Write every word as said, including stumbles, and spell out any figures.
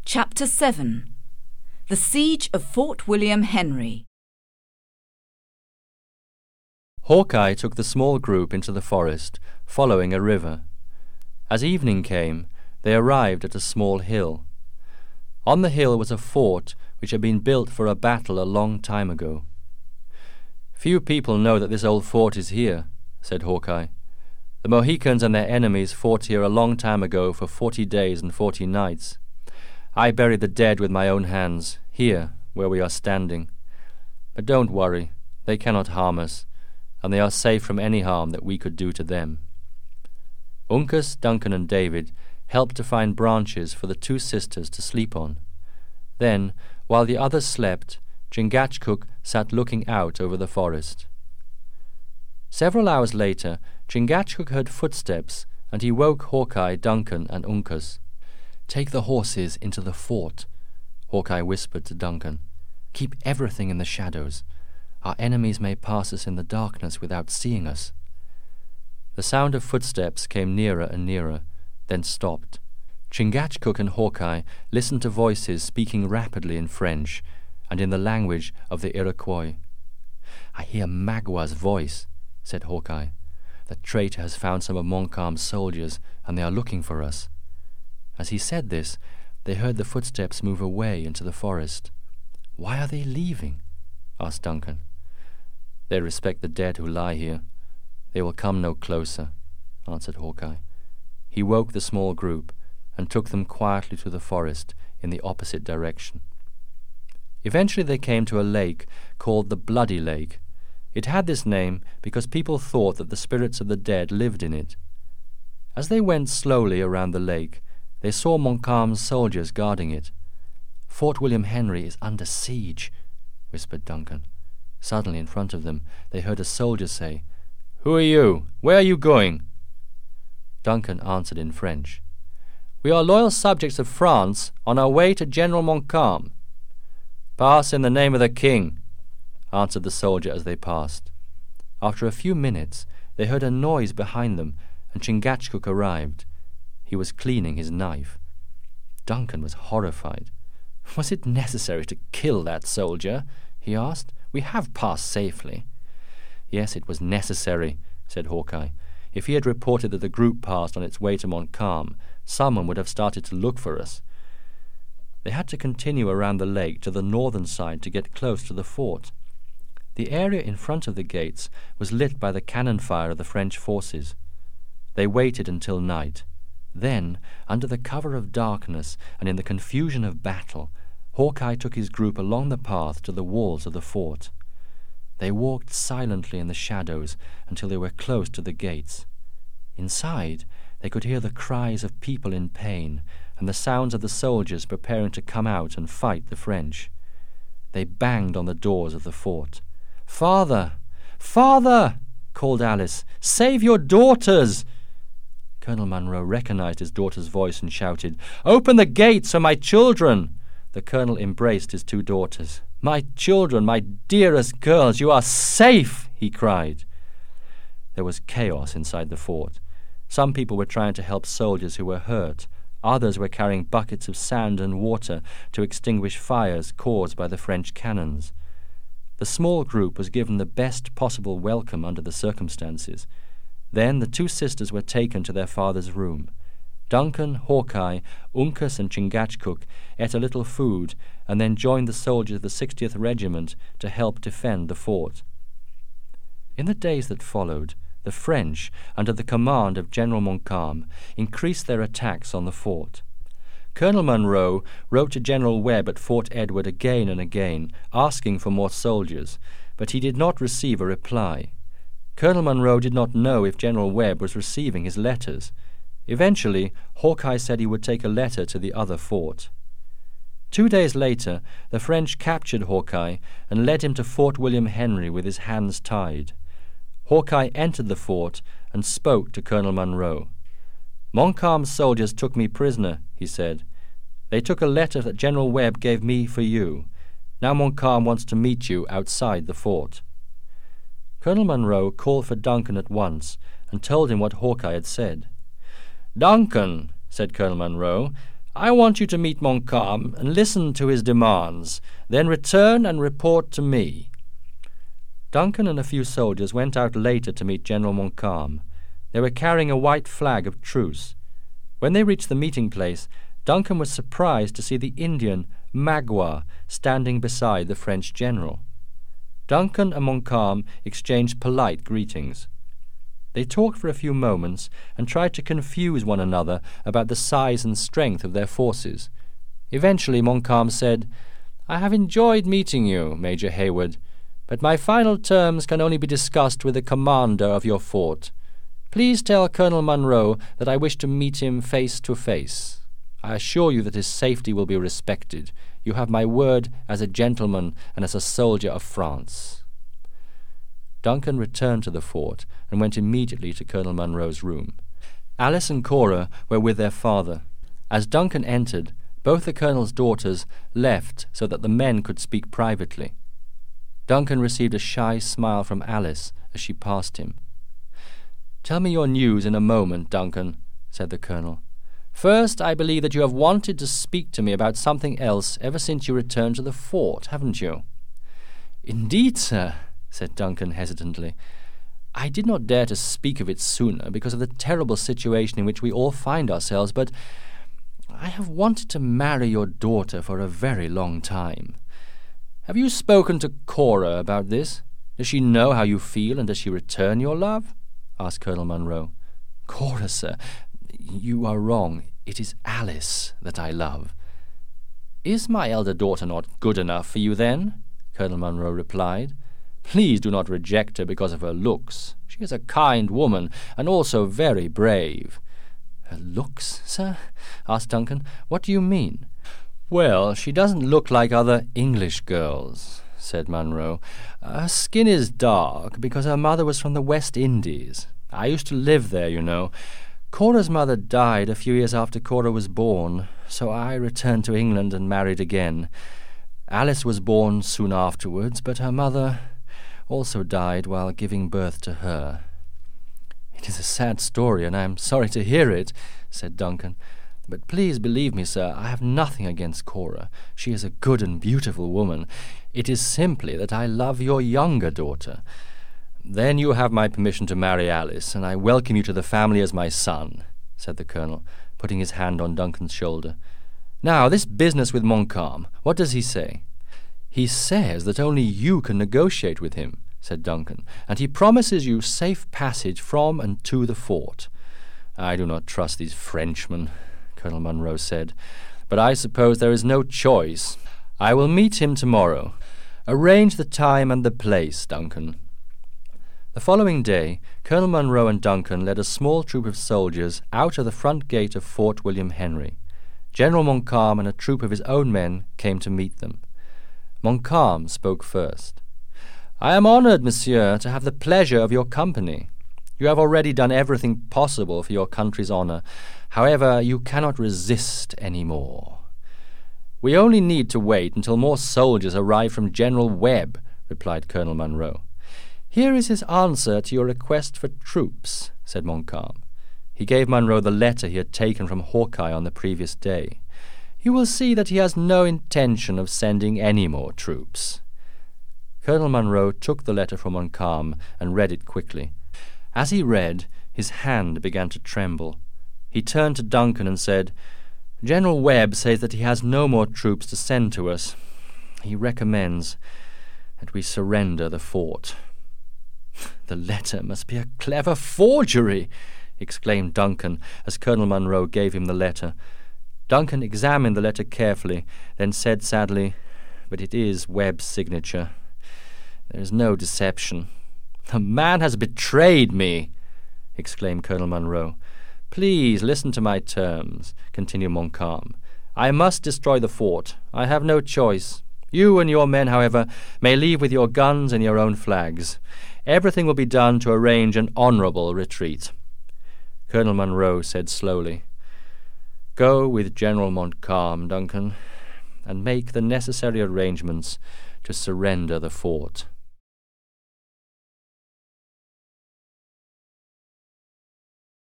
Chapter seven. The Siege of Fort William Henry. Hawkeye took the small group into the forest, following a river. As evening came, they arrived at a small hill. On the hill was a fort which had been built for a battle a long time ago. "Few people know that this old fort is here," said Hawkeye. "The Mohicans and their enemies fought here a long time ago for forty days and forty nights. I buried the dead with my own hands, here, where we are standing. But don't worry, they cannot harm us, and they are safe from any harm that we could do to them." Uncas, Duncan, and David helped to find branches for the two sisters to sleep on. Then, while the others slept, Chingachgook sat looking out over the forest. Several hours later, Chingachgook heard footsteps, and he woke Hawkeye, Duncan, and Uncas. "Take the horses into the fort," Hawkeye whispered to Duncan. "Keep everything in the shadows. Our enemies may pass us in the darkness without seeing us." The sound of footsteps came nearer and nearer, then stopped. Chingachgook and Hawkeye listened to voices speaking rapidly in French and in the language of the Iroquois. "I hear Magua's voice," said Hawkeye. "The traitor has found some of Montcalm's soldiers, and they are looking for us." As he said this, they heard the footsteps move away into the forest. "Why are they leaving?" asked Duncan. "They respect the dead who lie here. They will come no closer," answered Hawkeye. He woke the small group and took them quietly to the forest in the opposite direction. Eventually they came to a lake called the Bloody Lake. It had this name because people thought that the spirits of the dead lived in it. As they went slowly around the lake, they saw Montcalm's soldiers guarding it. "Fort William Henry is under siege," whispered Duncan. Suddenly in front of them they heard a soldier say, "Who are you? Where are you going?" Duncan answered in French, "We are loyal subjects of France on our way to General Montcalm." "Pass in the name of the king," answered the soldier as they passed. After a few minutes they heard a noise behind them, and Chingachgook arrived. He was cleaning his knife. Duncan was horrified. "Was it necessary to kill that soldier?" he asked. "We have passed safely." "Yes, it was necessary," said Hawkeye. "If he had reported that the group passed on its way to Montcalm, someone would have started to look for us." They had to continue around the lake to the northern side to get close to the fort. The area in front of the gates was lit by the cannon fire of the French forces. They waited until night. Then, under the cover of darkness and in the confusion of battle, Hawkeye took his group along the path to the walls of the fort. They walked silently in the shadows until they were close to the gates. Inside, they could hear the cries of people in pain and the sounds of the soldiers preparing to come out and fight the French. They banged on the doors of the fort. "Father! Father!" called Alice. "Save your daughters!" Colonel Munro recognized his daughter's voice and shouted, "Open the gates for my children!" The colonel embraced his two daughters. "My children, my dearest girls, you are safe!" he cried. There was chaos inside the fort. Some people were trying to help soldiers who were hurt. Others were carrying buckets of sand and water to extinguish fires caused by the French cannons. The small group was given the best possible welcome under the circumstances. Then the two sisters were taken to their father's room. Duncan, Hawkeye, Uncas, and Chingachgook ate a little food and then joined the soldiers of the sixtieth Regiment to help defend the fort. In the days that followed, the French, under the command of General Montcalm, increased their attacks on the fort. Colonel Munro wrote to General Webb at Fort Edward again and again, asking for more soldiers, but he did not receive a reply. Colonel Munro did not know if General Webb was receiving his letters. Eventually, Hawkeye said he would take a letter to the other fort. Two days later, the French captured Hawkeye and led him to Fort William Henry with his hands tied. Hawkeye entered the fort and spoke to Colonel Munro. "Montcalm's soldiers took me prisoner," he said. "They took a letter that General Webb gave me for you. Now Montcalm wants to meet you outside the fort." Colonel Munro called for Duncan at once and told him what Hawkeye had said. "Duncan," said Colonel Munro, I want you to meet Montcalm and listen to his demands, then return and report to me." Duncan and a few soldiers went out later to meet General Montcalm. They were carrying a white flag of truce. When they reached the meeting place, Duncan was surprised to see the Indian, Magua, standing beside the French general. Duncan and Montcalm exchanged polite greetings. They talked for a few moments and tried to confuse one another about the size and strength of their forces. Eventually Montcalm said, "I have enjoyed meeting you, Major Hayward, but my final terms can only be discussed with the commander of your fort. Please tell Colonel Munro that I wish to meet him face to face. I assure you that his safety will be respected. You have my word as a gentleman and as a soldier of France." Duncan returned to the fort and went immediately to Colonel Munro's room. Alice and Cora were with their father. As Duncan entered, both the colonel's daughters left so that the men could speak privately. Duncan received a shy smile from Alice as she passed him. "Tell me your news in a moment, Duncan," said the colonel. "First, I believe that you have wanted to speak to me about something else ever since you returned to the fort, haven't you?" "Indeed, sir," said Duncan hesitantly. "I did not dare to speak of it sooner because of the terrible situation in which we all find ourselves, but I have wanted to marry your daughter for a very long time. Have you spoken to Cora about this? Does she know how you feel, and does she return your love?" asked Colonel Munro. "Cora, sir, you are wrong. It is Alice that I love." "Is my elder daughter not good enough for you, then?" Colonel Munro replied. "Please do not reject her because of her looks. She is a kind woman, and also very brave." "Her looks, sir?" asked Duncan. "What do you mean?" "Well, she doesn't look like other English girls," said Munro. "Her skin is dark because her mother was from the West Indies. I used to live there, you know. Cora's mother died a few years after Cora was born, so I returned to England and married again. Alice was born soon afterwards, but her mother also died while giving birth to her." "It is a sad story, and I am sorry to hear it," said Duncan. "But please believe me, sir, I have nothing against Cora. She is a good and beautiful woman. It is simply that I love your younger daughter." "Then you have my permission to marry Alice, and I welcome you to the family as my son," said the colonel, putting his hand on Duncan's shoulder. "Now, this business with Montcalm, what does he say?" "He says that only you can negotiate with him," said Duncan, "and he promises you safe passage from and to the fort." "I do not trust these Frenchmen," Colonel Munro said, "but I suppose there is no choice. I will meet him tomorrow. Arrange the time and the place, Duncan." The following day, Colonel Munro and Duncan led a small troop of soldiers out of the front gate of Fort William Henry. General Montcalm and a troop of his own men came to meet them. Montcalm spoke first. "I am honoured, monsieur, to have the pleasure of your company. You have already done everything possible for your country's honour. However, you cannot resist any more." "We only need to wait until more soldiers arrive from General Webb," replied Colonel Munro. "Here is his answer to your request for troops," said Montcalm. He gave Munro the letter he had taken from Hawkeye on the previous day. "You will see that he has no intention of sending any more troops." Colonel Munro took the letter from Montcalm and read it quickly. As he read, his hand began to tremble. He turned to Duncan and said, "General Webb says that he has no more troops to send to us. He recommends that we surrender the fort." "The letter must be a clever forgery," exclaimed Duncan as Colonel Munro gave him the letter. Duncan examined the letter carefully, then said sadly, "But it is Webb's signature. There is no deception." "The man has betrayed me!" exclaimed Colonel Munro. "Please listen to my terms," continued Montcalm. "I must destroy the fort. I have no choice. You and your men, however, may leave with your guns and your own flags. Everything will be done to arrange an honourable retreat." Colonel Munro said slowly, "Go with General Montcalm, Duncan, and make the necessary arrangements to surrender the fort."